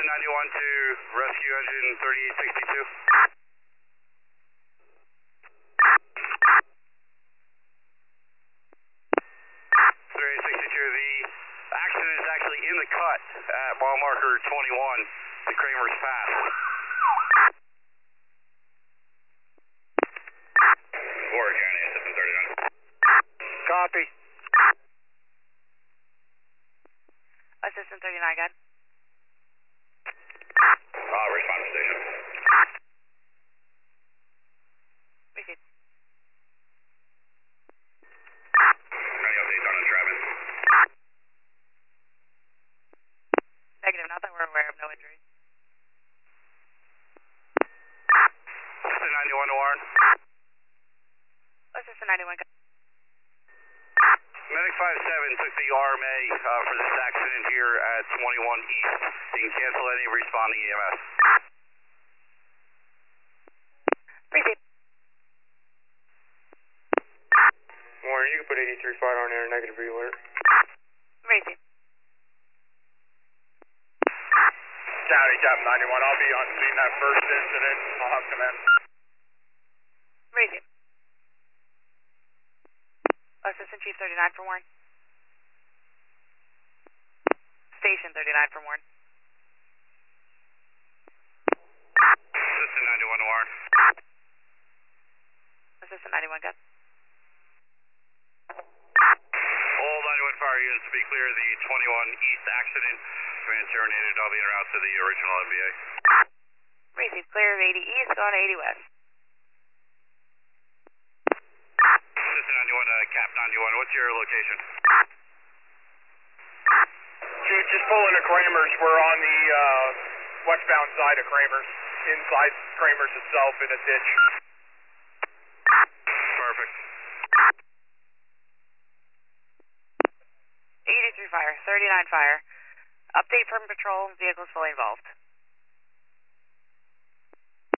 91 to rescue engine 3862. 3862, the accident is actually in the cut at mile marker 21, the Kramer's Pass. Warwick County, Assistant 39. Copy. Assistant 39, good. Respond to station. Received. Any updates on Travis? Negative, not that we're aware of, no injuries. Assistant 91 to Warren. Assistant 91, good. Medic 57 took the RMA for this accident here at 21 East. You can cancel any responding EMS. Received. Warren, you can put 83 fire on air, negative alert. Received. County, Captain 91, I'll be on scene that first incident. I'll have command. Received. Assistant Chief 39 for Warren. Station 39 for Warren. Assistant 91 to Warren. Assistant 91, good. All 91 fire units to be clear, the 21 East accident. Command terminated, I'll be en route to the original MVA. Received. Clear of 80 East, going to 80 West. Assistant 91 to Cap 91, what's your location? Chief, just pull into Kramer's. We're on the westbound side of Kramer's, inside Kramer's itself in a ditch. Perfect. 83 fire, 39 fire. Update from patrol, vehicles fully involved.